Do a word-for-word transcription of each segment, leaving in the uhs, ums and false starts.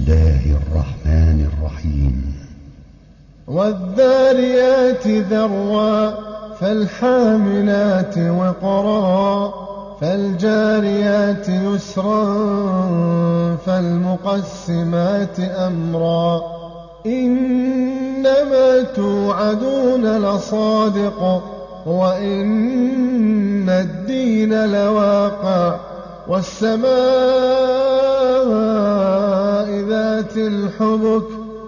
الله الرحمن الرحيم. والذاريات ذروا فالحاملات وقرا فالجاريات يسرا فالمقسمات أمرا إنما توعدون لصادق وإن الدين لواقع والسماء ذات الحبك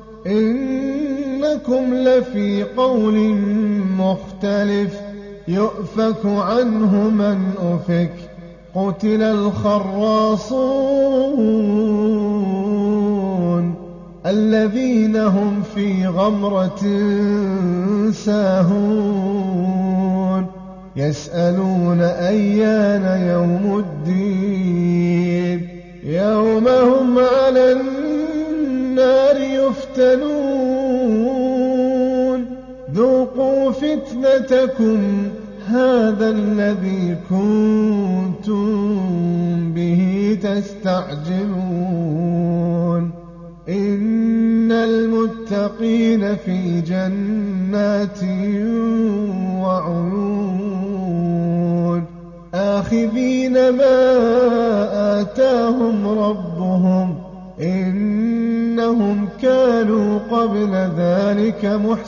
إنكم لفي قول مختلف يؤفك عنه من أفك قتل الخراصون الذين هم في غمرة ساهون يسألون أيان يوم الدين يوم هم على النار يفتنون ذوقوا فتنتكم هذا الذي كنتم به تستعجلون إن المتقين في جنات وعيون آخذين ما آتاهم ربهم إنهم كانوا قبل ذلك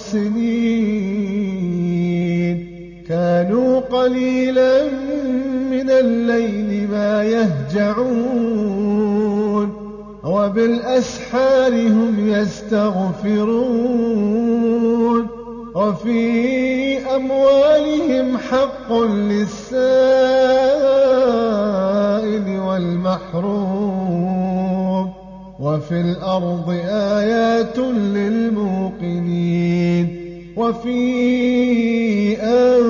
محسنين كانوا قليلا من الليل ما يهجعون وبالأسحار هم يستغفرون وفي أموالهم حق للسائل والمحروم وفي الأرض آيات للموقنين وفي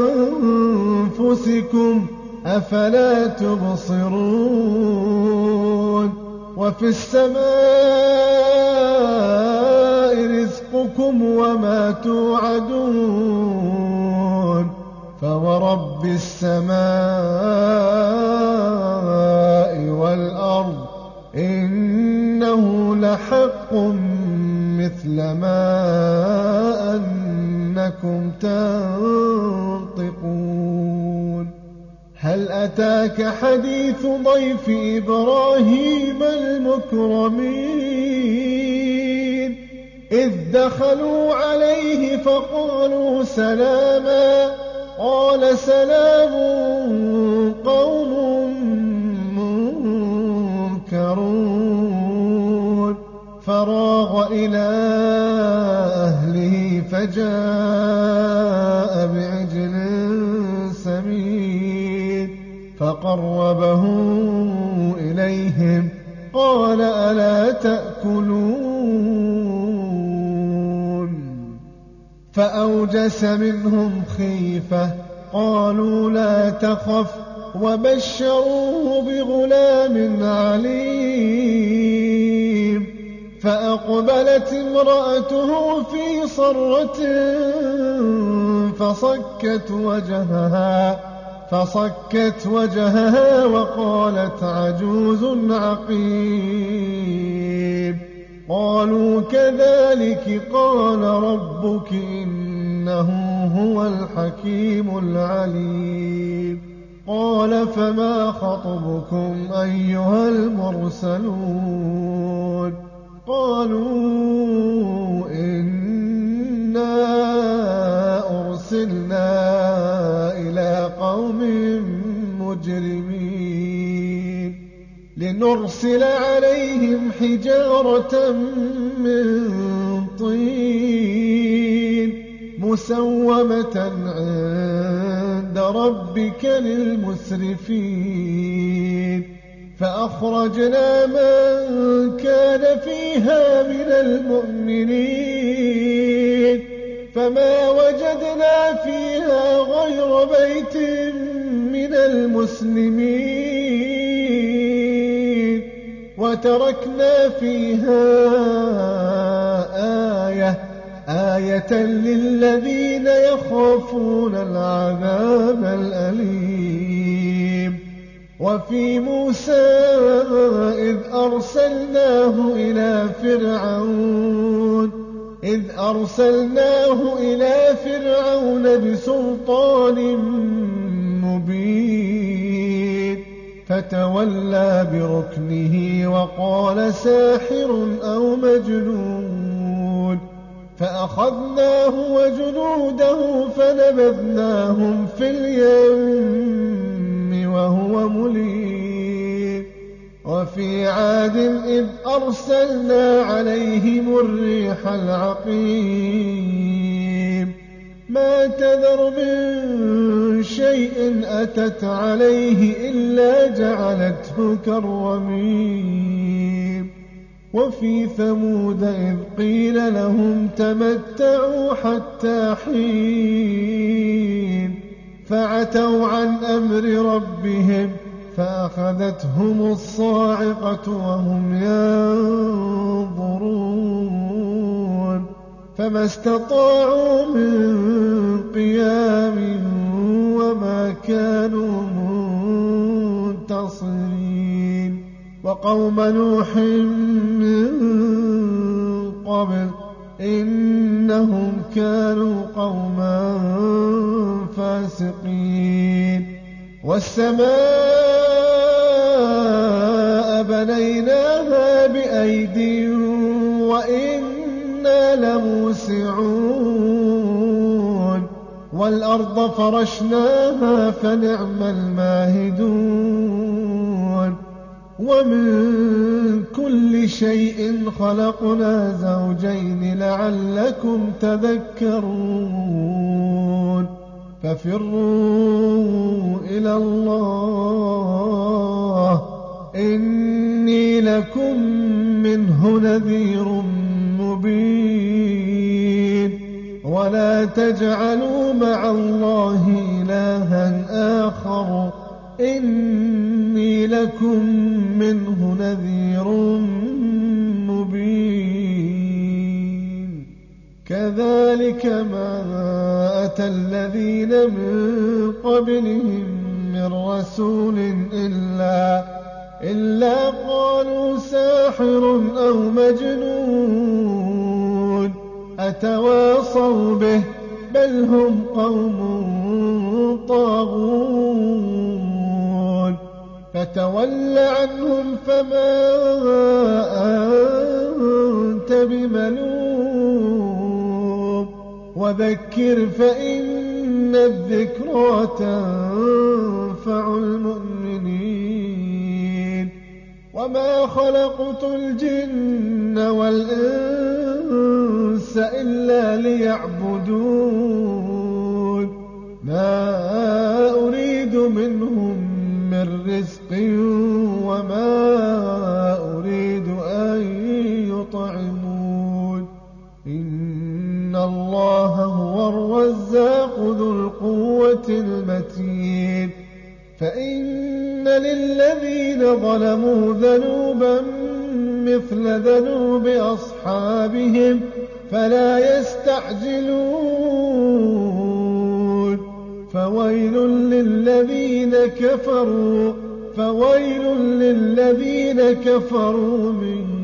أنفسكم أفلا تبصرون وفي السماء رزقكم وما توعدون فورب السماء والأرض إنه لحق مثل ما أنكم تنطقون هل أتاك حديث ضيف إبراهيم المكرمين إذ دخلوا عليه فقالوا سلاما قال سلام قوم منكرون فراغ إلى أهله فجاء بعجل سمين فقربه إليهم قال ألا تأكلون فأوجس منهم خيفة قالوا لا تخف وبشروه بغلام عليم فأقبلت امرأته في صرة فصكت وجهها فصكت وجهها وقالت عجوز عقيم قالوا كذلك قال ربك إنه هو الحكيم العليم قال فما خطبكم أيها المرسلون قالوا إنا أرسلنا إلى قوم مجرمين لنرسل عليهم حجارة من طين مسومة عند ربك للمسرفين فأخرجنا من كان فيها من المؤمنين فما وجدنا فيها غير بيت من المسلمين وتركنا فيها آية آية للذين يخافون العذاب الأليم وفي موسى إذ أرسلناه إلى فرعون إذ أرسلناه إلى فرعون بسلطان مبين فتولى بركنه وقال ساحر أو مجنون فأخذناه وجنوده فنبذناهم في اليم وهو مليم وفي عاد إذ أرسلنا عليهم الريح العقيم ما تذر من شيء أتت عليه إلا جعلته كالرميم وفي ثمود إذ قيل لهم تمتعوا حتى حين فعتوا عن أمر ربهم فأخذتهم الصاعقة وهم ينظرون فما استطاعوا من قيام وما كانوا منتصرين وقوم نوح من قبل إنهم كانوا قوما فاسقين والسماء بنيناها بأيد وإنا لموسعون والأرض فرشناها فنعم الماهدون ومن كل شيء خلقنا زوجين لعلكم تذكرون ففروا إلى الله إني لكم منه نذير مبين ولا تجعلوا مع الله إلها آخر إني لكم منه نذير مبين كذلك ما أتى الذين من قبلهم من رسول إلا, إلا قالوا ساحر أو مجنون أتواصوا به بل هم قوم طاغون فتول عنهم فما أنت بملوم وذكر فإن الذكرى تنفع المؤمنين وما خلقت الجن والإنس إلا ليعبدون ما أريد منهم من رزق وما أريد أن يطعمون إن الله هو الرزاق ذو القوة المتين فإن للذين ظلموا ذنوبا مثل ذنوب أصحابهم فلا يستعجلون فويل للذين كفروا فويل للذين كفروا من